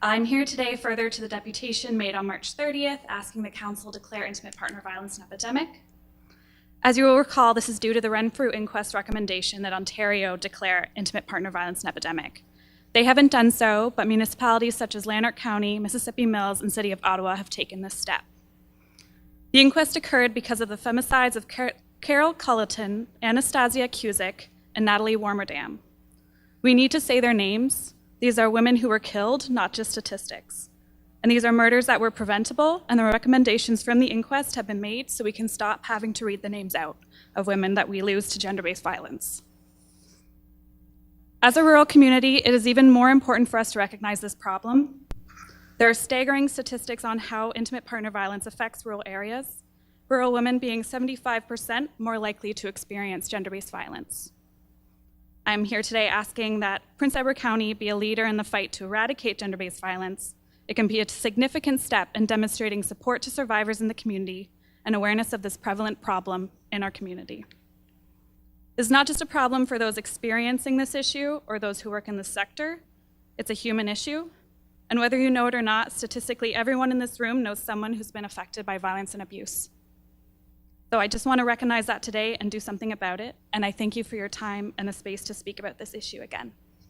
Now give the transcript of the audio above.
I'm here today further to the deputation made on March 30th, asking the council declare intimate partner violence an epidemic. As you will recall, this is due to the Renfrew Inquest recommendation that Ontario declare intimate partner violence an epidemic. They haven't done so, but municipalities such as Lanark County, Mississippi Mills, and City of Ottawa have taken this step. The inquest occurred because of the femicides of Carol Culleton, Anastasia Cusick, and Natalie Warmerdam. We need to say their names. These are women who were killed, not just statistics. And these are murders that were preventable, and the recommendations from the inquest have been made so we can stop having to read the names out of women that we lose to gender-based violence. As a rural community, it is even more important for us to recognize this problem. There are staggering statistics on how intimate partner violence affects rural areas, rural women being 75% more likely to experience gender-based violence. I'm here today asking that Prince Edward County be a leader in the fight to eradicate gender-based violence. It can be a significant step in demonstrating support to survivors in the community and awareness of this prevalent problem in our community. This is not just a problem for those experiencing this issue or those who work in this sector. It's a human issue. And whether you know it or not, statistically, everyone in this room knows someone who's been affected by violence and abuse. So I just want to recognize that today and do something about it. And I thank you for your time and the space to speak about this issue again.